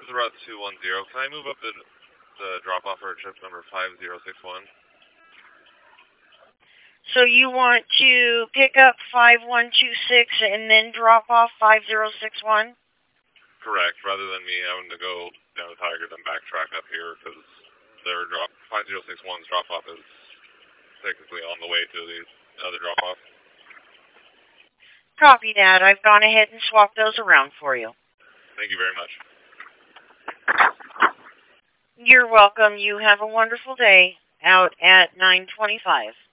This is Route 210. Can I move up the drop-off for trip number 5061? So you want to pick up 5126 and then drop off 5061? Correct, rather than me having to go down to Tiger, then backtrack up here, because their 5061's drop-off is technically on the way to the other drop-off. Copy that. I've gone ahead and swapped those around for you. Thank you very much. You're welcome. You have a wonderful day out at 925.